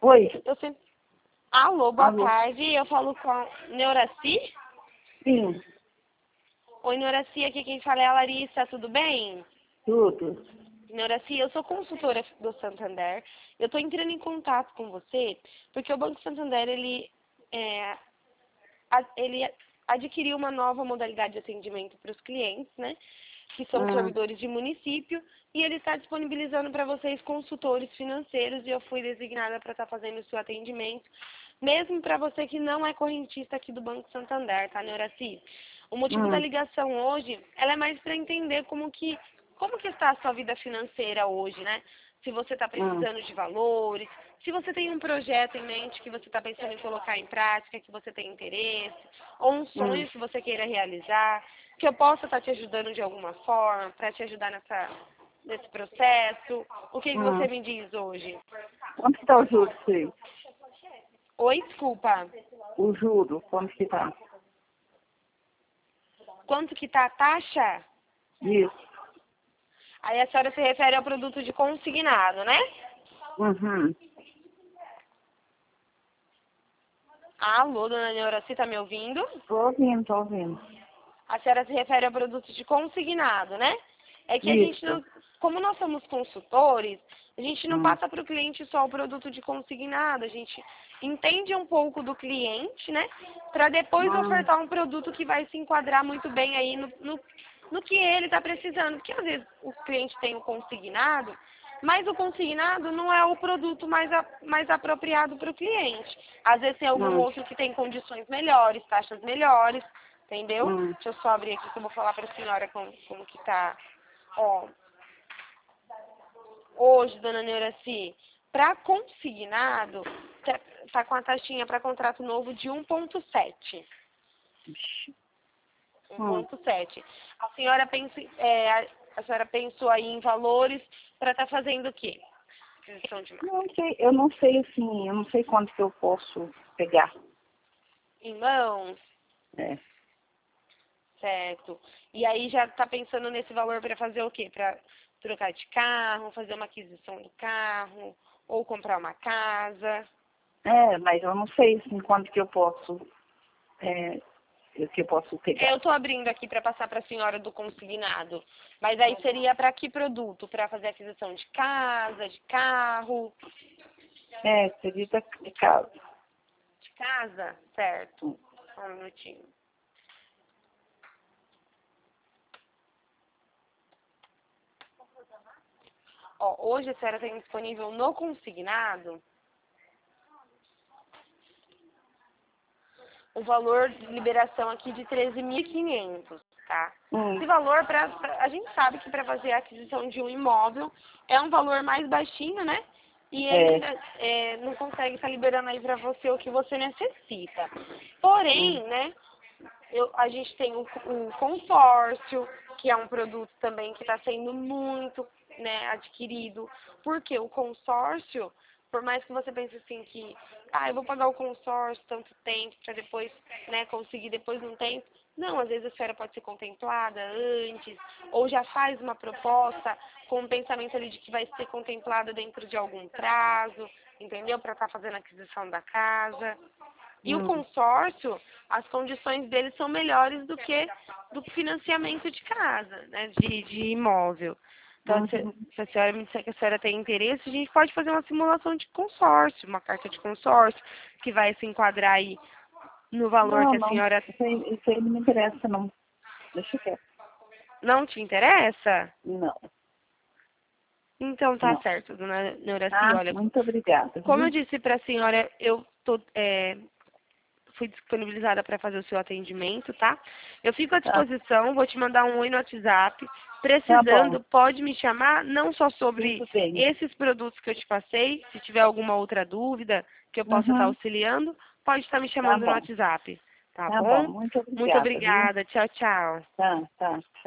Oi. Eu sempre... Alô, boa Alô. tarde. Eu falo com a Neuraci. Sim, Oi, Neuraci, aqui quem fala é a Larissa, tudo bem? tudo. Neuraci, eu sou consultora do Santander. Eu estou entrando em contato com você porque o Banco Santander, ele adquiriu uma nova modalidade de atendimento para os clientes, né? Que são servidores de município, e ele está disponibilizando para vocês consultores financeiros, e eu fui designada para estar fazendo o seu atendimento, mesmo para você que não é correntista aqui do Banco Santander, tá, Neuraci? O motivo da ligação hoje, ela é mais para entender como que está a sua vida financeira hoje, né? Se você está precisando de valores, se você tem um projeto em mente que você está pensando em colocar em prática, que você tem interesse, ou um sonho que você queira realizar, que eu possa estar te ajudando de alguma forma, para te ajudar nesse processo. O que você me diz hoje? Quanto que tá o juro, sim? Oi, desculpa. O juro, quanto que tá? Quanto que está a taxa? Isso. Aí a senhora se refere ao produto de consignado, né? Uhum. Alô, dona Neuraci, tá me ouvindo? Tô ouvindo, tô ouvindo. A senhora se refere ao produto de consignado, né? É que a gente Isso. não, como nós somos consultores, a gente não passa para o cliente só o produto de consignado, a gente entende um pouco do cliente, né? Para depois ofertar um produto que vai se enquadrar muito bem aí no que ele está precisando. Porque às vezes o cliente tem o consignado, mas o consignado não é o produto mais apropriado para o cliente. Às vezes tem algum outro que tem condições melhores, taxas melhores, entendeu? Deixa eu só abrir aqui que eu vou falar para a senhora como que tá. Ó, hoje, dona Neuraci, para consignado, tá com a taxinha para contrato novo de 1,7. 1,7. A senhora a senhora pensou aí em valores para estar fazendo o quê? Aquisição de marca. Não sei, eu não sei assim, eu não sei quanto que eu posso pegar. Em mãos, É. certo. E aí já está pensando nesse valor para fazer o quê? Para trocar de carro, fazer uma aquisição de carro, ou comprar uma casa. É, mas eu não sei assim quanto que eu posso, o que eu posso pegar. Eu estou abrindo aqui para passar para a senhora do consignado. Mas aí seria para que produto? Para fazer aquisição de casa, de carro? É, seria de casa. De casa? Certo. Só um minutinho. Ó, hoje a senhora tem disponível no consignado o valor de liberação aqui de 13.500, tá? Esse valor, a gente sabe que para fazer a aquisição de um imóvel é um valor mais baixinho, né? E ele ainda não consegue estar liberando aí para você o que você necessita. Porém, né, a gente tem o consórcio, que é um produto também que está sendo muito, né, adquirido. Porque o consórcio, por mais que você pense assim que, eu vou pagar o consórcio tanto tempo para depois, né, conseguir depois de um tempo. Não, às vezes a senhora pode ser contemplada antes, ou já faz uma proposta com um pensamento ali de que vai ser contemplada dentro de algum prazo, entendeu? Para estar fazendo a aquisição da casa. E o consórcio, as condições dele são melhores do que do financiamento de casa, né, de imóvel. Então, se a senhora me disser que a senhora tem interesse, a gente pode fazer uma simulação de consórcio, uma carta de consórcio, que vai se enquadrar aí no valor que a senhora... Isso aí não me interessa, não. Deixa quieto. Não te interessa? Não, Então tá não. certo, dona Neuraci. Olha, Muito obrigada. como eu Viu? disse para a senhora, fui disponibilizada para fazer o seu atendimento, tá? Eu fico à disposição, vou te mandar um oi no WhatsApp. Precisando, pode me chamar, não só sobre Tudo bem. esses produtos que eu te passei, se tiver alguma outra dúvida que eu possa estar auxiliando, pode estar me chamando no WhatsApp, tá bom? Muito Muito obrigada, viu? obrigada, tchau, tchau. Tá.